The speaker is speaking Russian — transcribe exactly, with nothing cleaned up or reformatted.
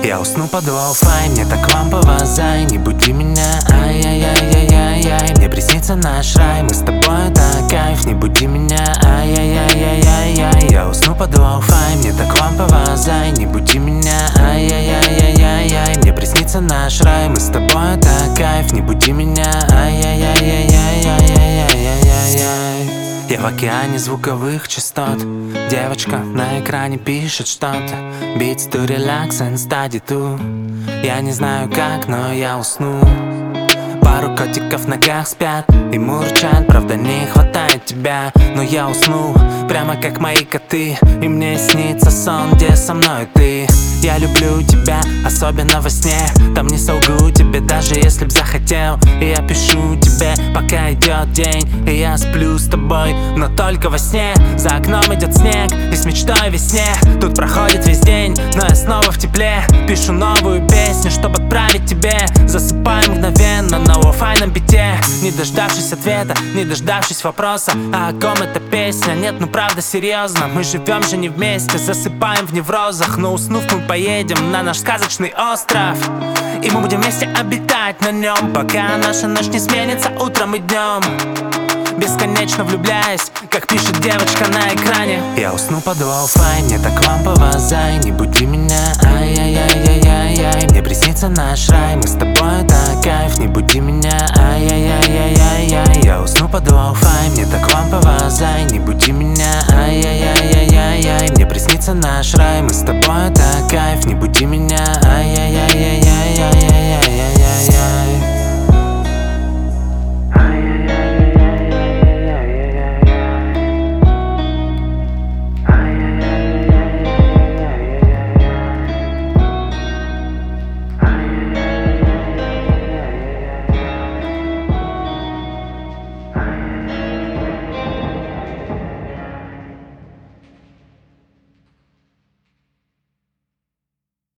Я усну под Wi-Fi, мне так лампово зай. Не буди меня, ай-яй-яй-яй-яй-яй. Мне приснится наш рай, мы с тобой, это кайф. Не буди меня, ай-яй-яй-яй-яй-яй. Я усну под Wi-Fi, мне так лампово зай. Не буди меня, ай-яй-яй-яй-яй-яй. Мне приснится наш рай, мы с тобой, это кайф. Не буди меня, ай-яй-яй-яй-яй-яй-яй-яй. Я в океане звуковых частот. Девочка на экране пишет что-то. Beats to relax and study too. Я не знаю как, но я усну. Пару котиков в ногах спят и мурчат, правда не хватает тебя. Но я усну, прямо как мои коты. И мне снится сон, где со мной ты. Я люблю тебя, особенно во сне. Там не солгу тебе, даже если б захотел. И я пишу тебе, пока идет день. И я сплю с тобой, но только во сне. За окном идет снег, и с мечтой весне. Тут проходит весь день, но я снова в тепле. Пишу новую песню, чтобы отправить тебе. Засыпаю мгновенно на лоу-файном бите. Не дождавшись ответа, не дождавшись вопроса, а о ком эта песня? Нет, ну правда серьезно. Мы живем же не вместе, засыпаем в неврозах. Но уснув мы поедем на наш сказочный остров. И мы будем вместе обитать на нем, пока наша ночь не сменится утром и днем. Бесконечно влюбляясь, как пишет девочка на экране. Я усну под Wi-Fi, мне так лампово зай. Не буди меня, ай-яй-яй-яй-яй-яй. Мне приснится наш рай, мы с тобой, это кайф. Не буди меня, ай-яй-яй-яй-яй-яй. Я усну под Wi-Fi, мне так лампово зай. Не буди меня, ай-яй-яй-яй-яй-яй. Мне приснится наш рай, мы с тобой, это кайф. Не буди меня, ай-яй-яй-яй-яй.